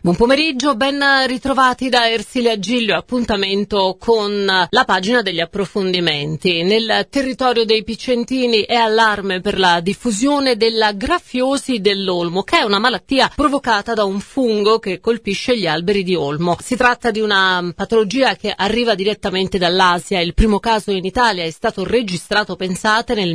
Buon pomeriggio, ben ritrovati da Ersilia Giglio, appuntamento con la pagina degli approfondimenti. Nel territorio dei Picentini è allarme per la diffusione della grafiosi dell'olmo, che è una malattia provocata da un fungo che colpisce gli alberi di olmo. Si tratta di una patologia che arriva direttamente dall'Asia. Il primo caso in Italia è stato registrato, pensate, nel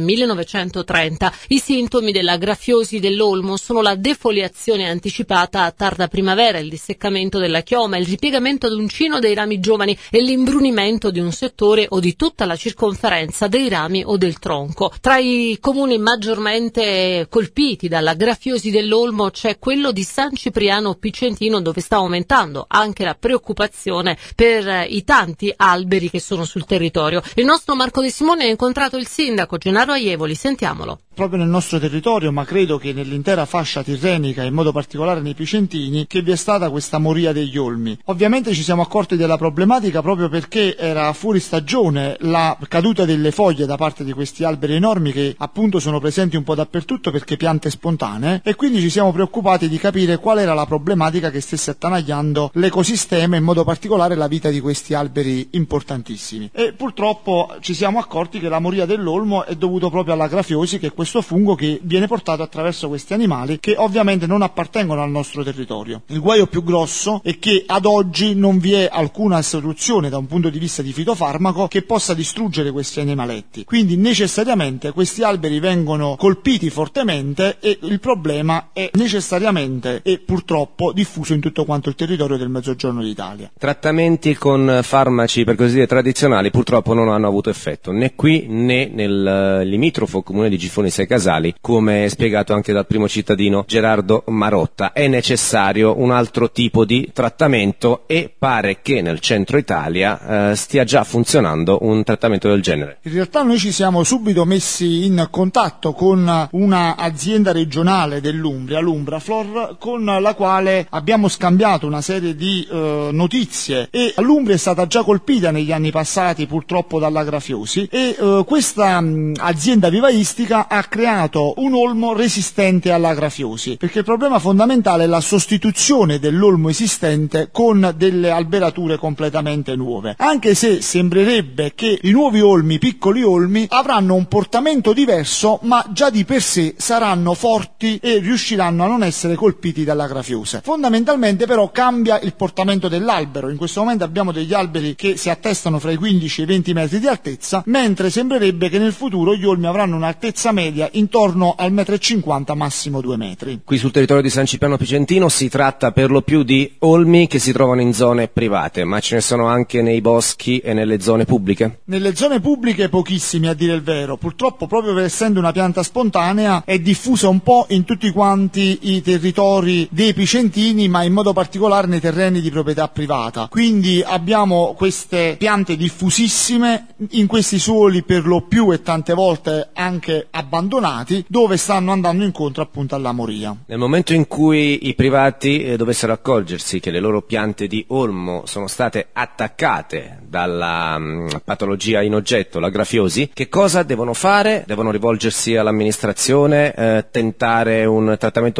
1930. I sintomi della grafiosi dell'olmo sono la defoliazione anticipata a tarda primavera, il disseccamento della chioma, il ripiegamento ad uncino dei rami giovani e l'imbrunimento di un settore o di tutta la circonferenza dei rami o del tronco. Tra i comuni maggiormente colpiti dalla grafiosi dell'olmo c'è quello di San Cipriano Picentino, dove sta aumentando anche la preoccupazione per i tanti alberi che sono sul territorio. Il nostro Marco De Simone ha incontrato il sindaco Gennaro Aievoli, sentiamolo. Proprio nel nostro territorio, ma credo che nell'intera fascia tirrenica, in modo particolare nei Picentini, che vi è stata questa moria degli olmi. Ovviamente ci siamo accorti della problematica proprio perché era fuori stagione la caduta delle foglie da parte di questi alberi enormi che appunto sono presenti un po' dappertutto perché piante spontanee, e quindi ci siamo preoccupati di capire qual era la problematica che stesse attanagliando l'ecosistema, in modo particolare la vita di questi alberi importantissimi. E purtroppo ci siamo accorti che la moria dell'olmo è dovuta proprio alla grafiosi, che è questo fungo che viene portato attraverso questi animali che ovviamente non appartengono al nostro territorio. Il guaio più grosso è che ad oggi non vi è alcuna soluzione da un punto di vista di fitofarmaco che possa distruggere questi animaletti, quindi necessariamente questi alberi vengono colpiti fortemente e il problema è necessariamente e purtroppo diffuso in tutto quanto il territorio del Mezzogiorno d'Italia. Trattamenti con farmaci per così dire tradizionali purtroppo non hanno avuto effetto né qui né nel limitrofo comune di Gifoni Sei Casali, come spiegato anche dal primo cittadino Gerardo Marotta. È necessario un altro tipo di trattamento e pare che nel centro Italia stia già funzionando un trattamento del genere. In realtà noi ci siamo subito messi in contatto con una azienda regionale dell'Umbria, l'Umbraflor, con la quale abbiamo scambiato una serie di notizie, e l'Umbria è stata già colpita negli anni passati purtroppo dalla grafiosi, e questa azienda vivaistica ha creato un olmo resistente alla grafiosi, perché il problema fondamentale è la sostituzione dell'olmo esistente con delle alberature completamente nuove, anche se sembrerebbe che i nuovi olmi, piccoli olmi, avranno un portamento diverso, ma già di per sé saranno forti e riusciranno a non essere colpiti dalla grafiosi. Fondamentalmente però cambia il portamento dell'albero. In questo momento abbiamo degli alberi che si attestano fra i 15 e i 20 metri di altezza, mentre sembrerebbe che nel futuro gli olmi avranno un'altezza media intorno al 1,50 m, massimo 2 metri. Qui sul territorio di San Cipriano Picentino si tratta per lo più di olmi che si trovano in zone private, ma ce ne sono anche nei boschi e nelle zone pubbliche? Nelle zone pubbliche pochissimi, a dire il vero. Purtroppo, proprio per essendo una pianta spontanea, è diffusa un po' in tutti quanti i territori dei Picentini, ma in modo particolare nei terreni di proprietà privata. Quindi abbiamo queste piante diffusissime in questi suoli per lo più e tante volte anche abbandonati, dove stanno andando incontro appunto alla moria. Nel momento in cui i privati dovessero accorgersi che le loro piante di olmo sono state attaccate dalla patologia in oggetto, la grafiosi, che cosa devono fare? Devono rivolgersi all'amministrazione, tentare un trattamento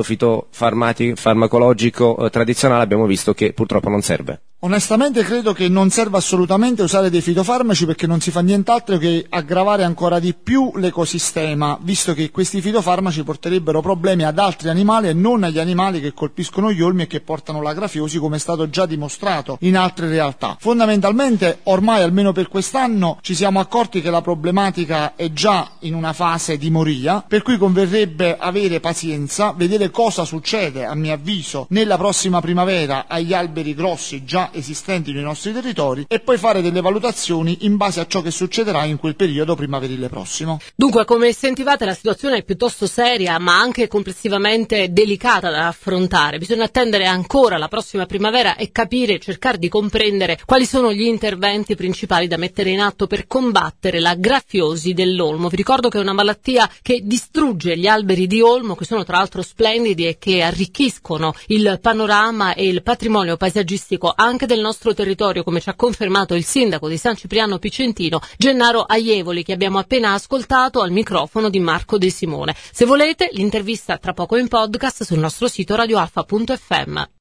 fitofarmacologico tradizionale? Abbiamo visto che purtroppo non serve. Onestamente credo che non serva assolutamente usare dei fitofarmaci, perché non si fa nient'altro che aggravare ancora di più l'ecosistema, visto che questi fitofarmaci porterebbero problemi ad altri animali e non agli animali che colpiscono gli olmi e che portano la grafiosi, come è stato già dimostrato in altre realtà. Fondamentalmente ormai, almeno per quest'anno, ci siamo accorti che la problematica è già in una fase di moria, per cui converrebbe avere pazienza, vedere cosa succede, a mio avviso, nella prossima primavera agli alberi grossi già esistenti nei nostri territori, e poi fare delle valutazioni in base a ciò che succederà in quel periodo primaverile prossimo. Dunque, come sentivate, la situazione è piuttosto seria, ma anche complessivamente delicata da affrontare. Bisogna attendere ancora la prossima primavera e capire, cercare di comprendere quali sono gli interventi principali da mettere in atto per combattere la grafiosi dell'olmo. Vi ricordo che è una malattia che distrugge gli alberi di olmo, che sono tra l'altro splendidi e che arricchiscono il panorama e il patrimonio paesaggistico anche del nostro territorio, come ci ha confermato il sindaco di San Cipriano Picentino, Gennaro Aievoli, che abbiamo appena ascoltato al microfono di Marco De Simone. Se volete, l'intervista tra poco in podcast sul nostro sito radioalfa.fm.